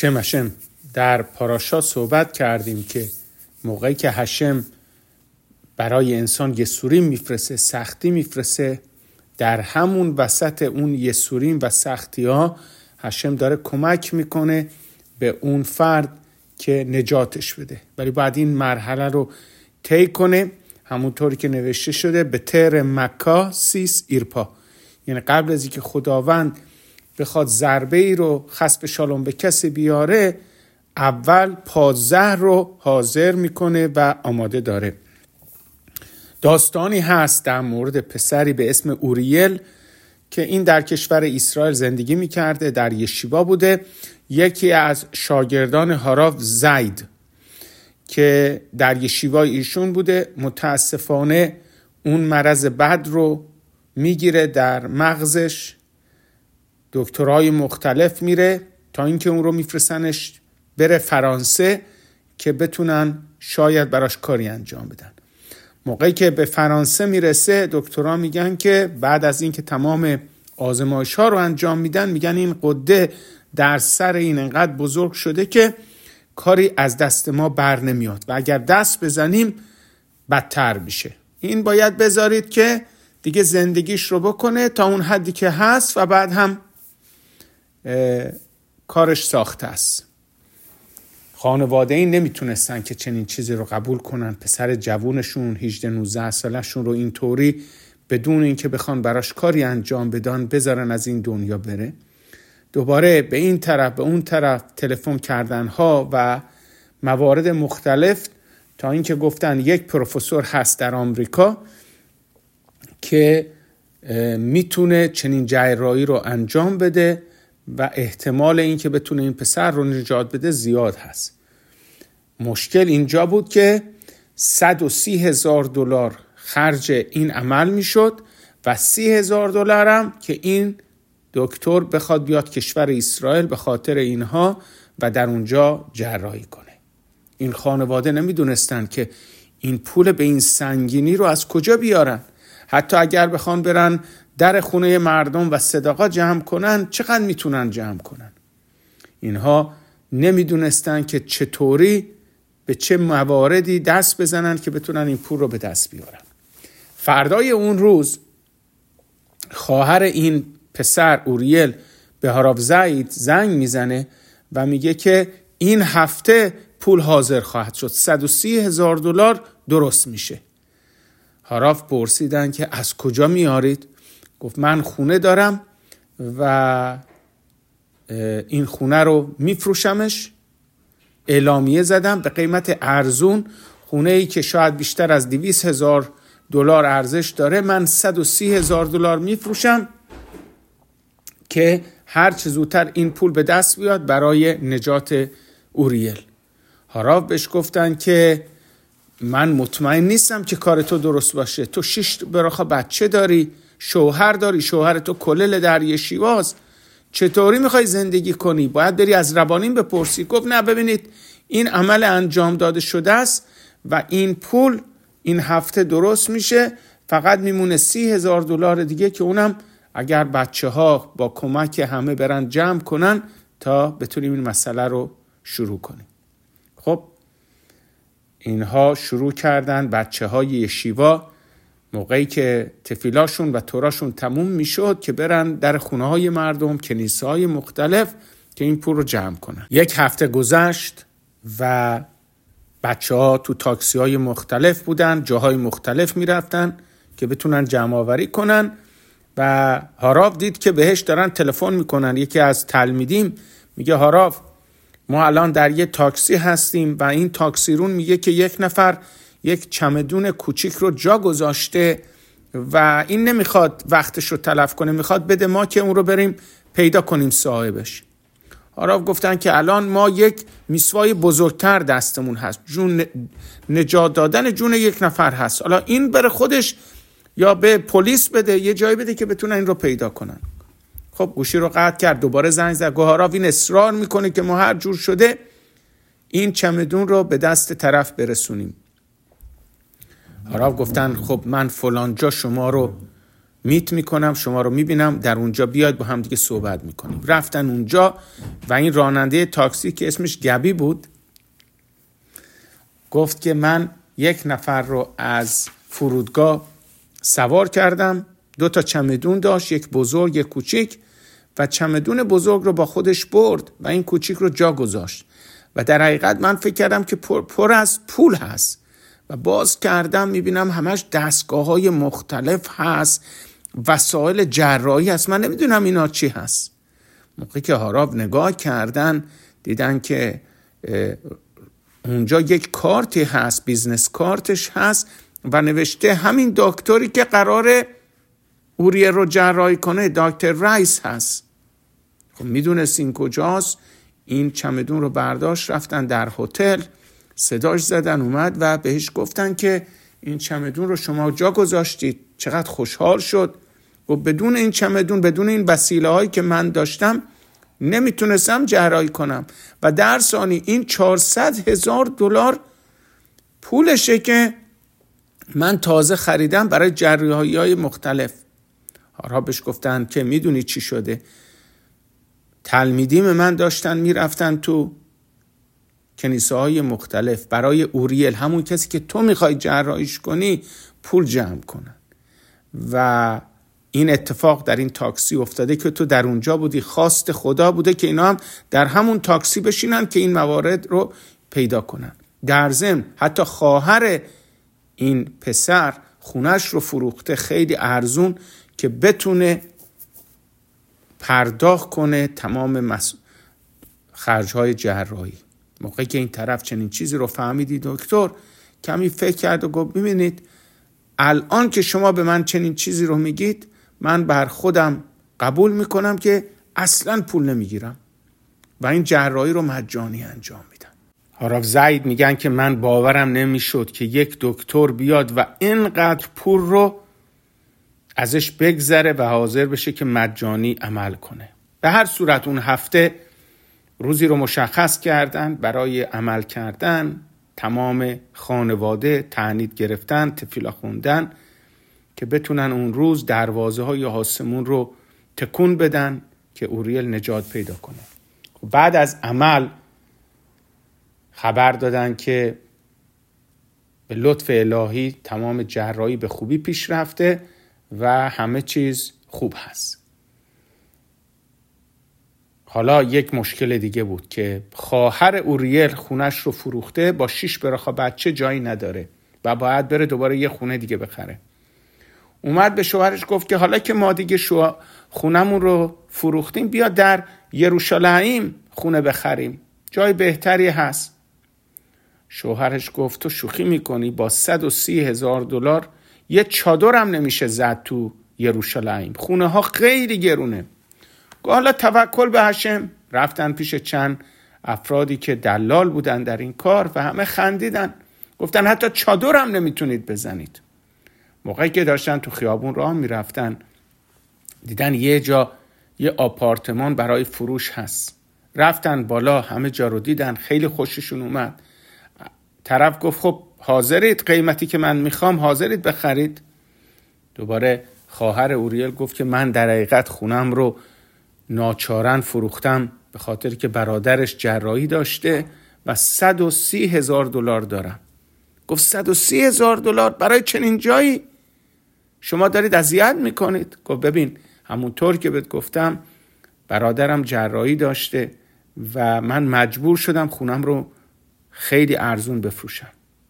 هشم در پاراشا صحبت کردیم که موقعی که هشم برای انسان یسوریم میفرسته، سختی میفرسته، در همون وسط اون یسوریم و سختی ها هشم داره کمک میکنه به اون فرد که نجاتش بده، ولی بعد این مرحله رو طی کنه، همونطوری که نوشته شده به تر مکا سیس ایرپا، یعنی قبل از اینکه خداوند بخواد ضربه ای رو خسب شالوم به کسی بیاره، اول پازه رو حاضر میکنه و آماده داره. داستانی هست در مورد پسری به اسم اوریل که این در کشور اسرائیل زندگی میکرده، در یشیوا بوده. یکی از شاگردان هاراو زید که در یشیوا ایشون بوده، متاسفانه اون مرض بد رو میگیره در مغزش، دکترای مختلف میره تا اینکه اون رو میفرستنش بره فرانسه که بتونن شاید براش کاری انجام بدن. موقعی که به فرانسه میرسه دکترها میگن که بعد از اینکه تمام آزمایش ها رو انجام میدن، میگن این غده در سر این انقدر بزرگ شده که کاری از دست ما بر نمیاد و اگر دست بزنیم بدتر میشه. این باید بذارید که دیگه زندگیش رو بکنه تا اون حدی که هست و بعد هم کارش ساخته است. خانواده این نمیتونستن که چنین چیزی رو قبول کنن. پسر جوونشون 18-19 سالشون رو اینطوری بدون اینکه بخوان براش کاری انجام بدن بذارن از این دنیا بره. دوباره به این طرف به اون طرف تلفن کردن ها و موارد مختلف تا اینکه گفتن یک پروفسور هست در آمریکا که میتونه چنین جراحی رو انجام بده و احتمال این که بتونه این پسر رو نجات بده زیاد هست. مشکل اینجا بود که $130,000 خرج این عمل میشد و $30,000 هم که این دکتر بخواد بیاد کشور اسرائیل به خاطر اینها و در اونجا جراحی کنه. این خانواده نمیدونستن که این پول به این سنگینی رو از کجا بیارن. حتی اگر بخوان برن در خونه مردم و صدقات جمع کنن، چقدر میتونن جمع کنن؟ اینها نمیدونستن که چطوری به چه مواردی دست بزنن که بتونن این پول رو به دست بیارن. فردای اون روز خواهر این پسر اوریل به هاراو زید زنگ میزنه و میگه که این هفته پول حاضر خواهد شد، $130,000 درست میشه. هاراو پرسیدن که از کجا میارید؟ گفت من خونه دارم و این خونه رو میفروشمش، اعلامیه زدم به قیمت ارزون، خونه ای که شاید بیشتر از $200,000 ارزش داره من $130,000 میفروشم که هر چه زودتر این پول به دست بیاد برای نجات اوریل. هاراو بهش گفتن که من مطمئن نیستم که کار تو درست باشه، تو 6 براخا بچه داری، شوهر داری، شوهر تو کلل در یشیواست، چطوری میخوای زندگی کنی؟ باید بری از ربانین بپرسی. گفت نه، ببینید این عمل انجام داده شده است و این پول این هفته درست میشه، فقط میمونه $30,000 دیگه که اونم اگر بچه ها با کمک همه برن جمع کنن تا بتونیم این مسئله رو شروع کنیم. خب اینها شروع کردن. بچه های یشیوا موقعی که تفیلاشون و توراشون تموم میشد که برن در خونه های مردم، کنیسه های مختلف که این پول رو جمع کنن. 1 هفته گذشت و بچه ها تو تاکسی های مختلف بودن، جاهای مختلف میرفتن که بتونن جمع آوری کنن و هاراو دید که بهش دارن تلفن میکنن. یکی از تلمیدیم میگه هاراو ما الان در یه تاکسی هستیم و این تاکسی رون میگه که یک نفر یک چمدون کوچیک رو جا گذاشته و این نمیخواد وقتش رو تلف کنه، میخواد بده ما که اون رو بریم پیدا کنیم صاحبش. هاراو گفتن که الان ما یک میسوای بزرگتر دستمون هست، جون نجات دادن جون یک نفر هست، حالا این بره خودش یا به پلیس بده، یه جایی بده که بتونن این رو پیدا کنن. خب گوشی رو قطع کرد، دوباره زنگ زد. هاراو این اصرار میکنه که ما هر جور شده این چمدون رو به دست طرف برسونیم. هاراو گفتن خب من فلان جا شما رو میت میکنم، شما رو میبینم در اونجا، بیاید با هم دیگه صحبت میکنیم. رفتن اونجا و این راننده تاکسی که اسمش گبی بود گفت که من 1 نفر رو از فرودگاه سوار کردم، 2 تا چمدون داشت، یک بزرگ یک کوچیک، و چمدون بزرگ رو با خودش برد و این کوچیک رو جا گذاشت و در حقیقت من فکر کردم که پر از پول هست و باز کردم میبینم همش دستگاه‌های مختلف هست، وسایل جراحی هست، من نمیدونم اینا چی هست. موقعی که هاراو نگاه کردن دیدن که اونجا یک کارتی هست، بیزنس کارتش هست و نوشته همین دکتری که قراره اوریل رو جراحی کنه، دکتر رایس هست. خب میدونست این کجاست. این چمدون رو برداشت، رفتن در هتل، صداش زدن اومد و بهش گفتن که این چمدون رو شما جا گذاشتید. چقدر خوشحال شد و بدون این چمدون، بدون این وسیله هایی که من داشتم نمیتونستم جراحی کنم و در ثانی این $400,000 پولشه که من تازه خریدم برای جراحی های مختلف. هارا بهش گفتن که میدونی چی شده؟ تلمیدیم من داشتن میرفتن تو کنیسه های مختلف برای اوریل، همون کسی که تو میخوای جراحیش کنی، پول جمع کنن و این اتفاق در این تاکسی افتاده که تو در اونجا بودی. خواست خدا بوده که اینا هم در همون تاکسی بشینن که این موارد رو پیدا کنن. در ضمن حتی خواهر این پسر خونش رو فروخته خیلی ارزون که بتونه پرداخت کنه تمام خرج‌های جراحی. موقعی که این طرف چنین چیزی رو فهمیدی دکتر کمی فکر کرد و گفت ببینید الان که شما به من چنین چیزی رو میگید، من بر خودم قبول میکنم که اصلاً پول نمیگیرم و این جراحی رو مجانی انجام میدم. هاراو زاید میگن که من باورم نمیشد که یک دکتر بیاد و اینقدر پول رو ازش بگذره و حاضر بشه که مجانی عمل کنه. به هر صورت اون هفته روزی رو مشخص کردن برای عمل کردن. تمام خانواده تعنید گرفتن، تفیلا خوندن که بتونن اون روز دروازه های آسمون رو تکون بدن که اوریل نجات پیدا کنه. بعد از عمل خبر دادن که به لطف الهی تمام جراحی به خوبی پیش رفته و همه چیز خوب هست. حالا یک مشکل دیگه بود که خواهر اوریل خونش رو فروخته، با 6 براخا بچه جایی نداره و باید بره دوباره یه خونه دیگه بخره. اومد به شوهرش گفت که حالا که ما دیگه خونمون رو فروختیم، بیا در یروشالیم خونه بخریم، جای بهتری هست. شوهرش گفت تو شوخی میکنی؟ با $130,000 یه چادر هم نمیشه زد تو یروشالیم، خونه ها خیلی گرونه. حالا توکل به هشم. رفتن پیش چند افرادی که دلال بودن در این کار و همه خندیدن، گفتن حتی چادر هم نمیتونید بزنید. موقعی که داشتن تو خیابون راه میرفتن دیدن یه جا یه آپارتمان برای فروش هست. رفتن بالا، همه جا رو دیدن، خیلی خوششون اومد. طرف گفت خب حاضرید قیمتی که من میخوام حاضرید بخرید؟ دوباره خواهر اوریل گفت که من در حقیقت خونم رو ناچارن فروختم به خاطر که برادرش جراحی داشته و $130,000 دارم. گفت $130,000 برای چنین جایی؟ شما دارید اذیت میکنید. گفت ببین همونطور که بهت گفتم برادرم جراحی داشته و من مجبور شدم خونم رو خیلی ارزون بفروشم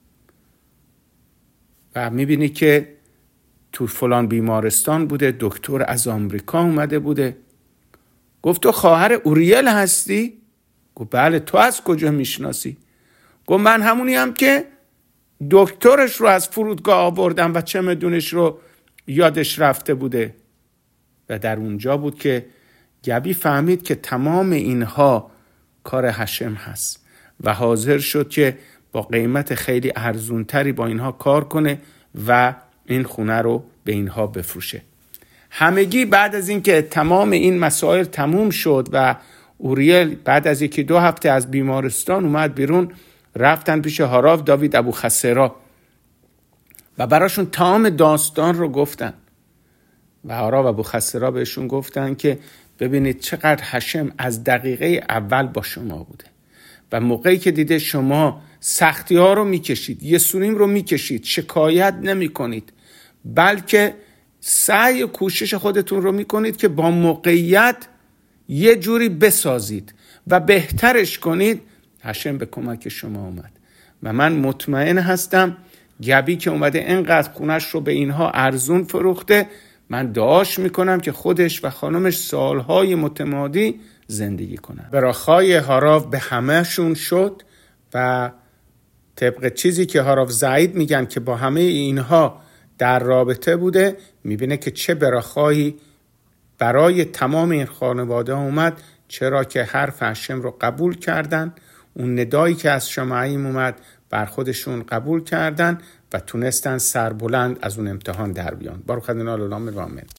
و میبینی که تو فلان بیمارستان بوده، دکتر از آمریکا اومده بوده. گفت تو خواهر اوریل هستی؟ گفت بله. تو از کجا میشناسی؟ گفت من همونی هم که دکترش رو از فرودگاه آوردم و چمدونش رو یادش رفته بوده. و در اونجا بود که گبی فهمید که تمام اینها کار هشم هست و حاضر شد که با قیمت خیلی ارزونتری با اینها کار کنه و این خونه رو به اینها بفروشه. همگی بعد از اینکه تمام این مسائل تموم شد و اوریل بعد از 1-2 هفته از بیمارستان اومد بیرون، رفتن پیش هاراو داوید ابوخسرا و براشون تمام داستان رو گفتن و هارا و ابوخسرا بهشون گفتن که ببینید چقدر هشم از دقیقه اول با شما بوده و موقعی که دیده شما سختی ها رو میکشید، یسوریم رو میکشید، شکایت نمی کنید، بلکه سعی و کوشش خودتون رو میکنید که با موقعیت یه جوری بسازید و بهترش کنید، هشم به کمک شما اومد. و من مطمئن هستم گبی که اومده اینقدر خونش رو به اینها ارزون فروخته، من دعاش میکنم که خودش و خانمش سالهای متمادی زندگی کنن. براخای هاراو به همهشون شد و طبق چیزی که هاراو زعید میگن که با همه اینها در رابطه بوده، میبینه که چه براخایی برای تمام این خانواده اومد، چرا که حرف هشم رو قبول کردن، اون ندایی که از شمعیم اومد بر خودشون قبول کردن و تونستن سربلند از اون امتحان در بیان. بارک ادونای العالمین و آمین.